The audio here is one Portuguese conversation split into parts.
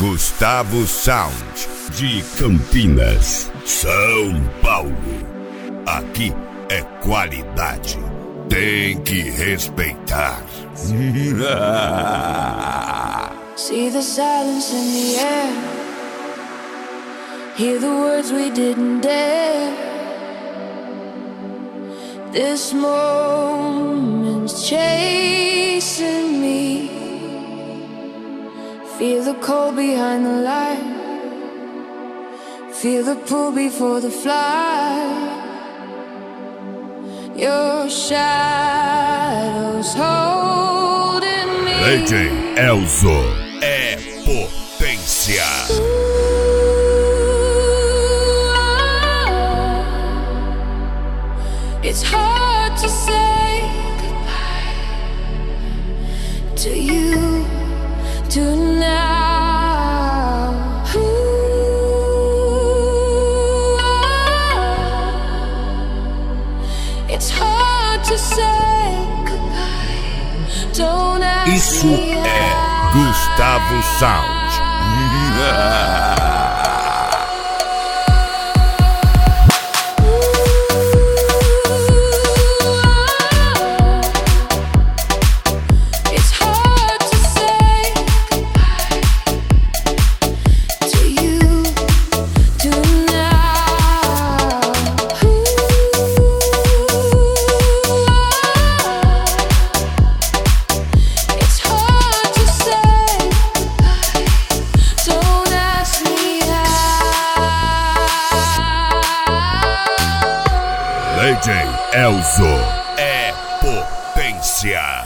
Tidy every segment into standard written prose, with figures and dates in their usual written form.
Gustavo Sound, de Campinas, São Paulo. Aqui é qualidade, tem que respeitar. See the silence in the air, hear the words we didn't dare. This moment's chasing me, feel the cold behind the light, feel the pull before the flight. Your shadows holding me. DJ Elzo é potência. It's hard to say goodbye to you tonight. It's hard to say goodbye. Don't ask Isso me é Gustavo Sound. DJ Elzo é potência.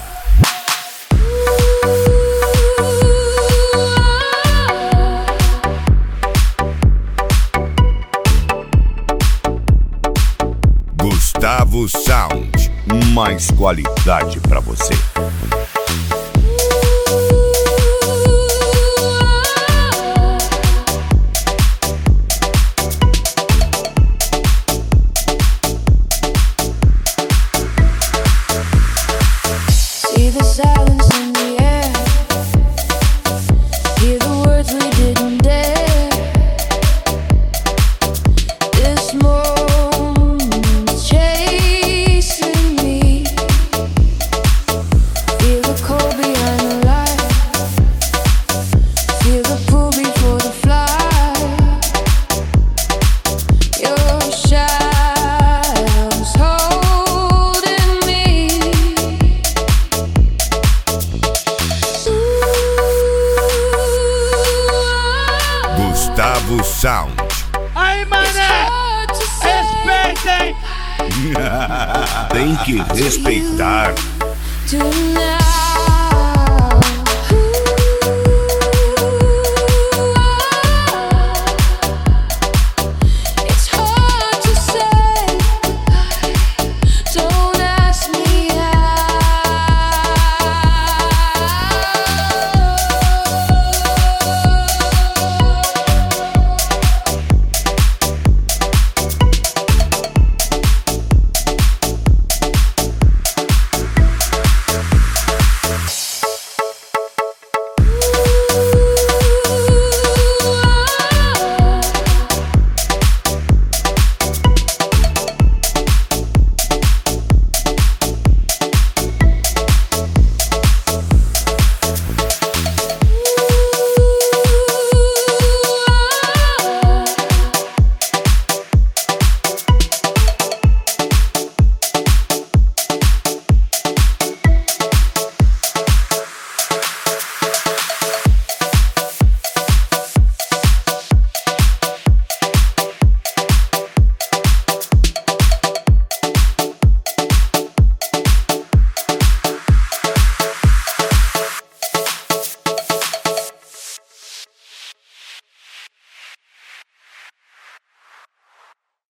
Gustavo Sound, mais qualidade pra você. See the silence in the air, hear the words we didn't dare. This moment's chasing me, feel the cold behind the light, feel the pull before the flight. Your shadows holding me. Gustavo Sound. Aí, mané! Respeitem! Tem que respeitar. Tonight.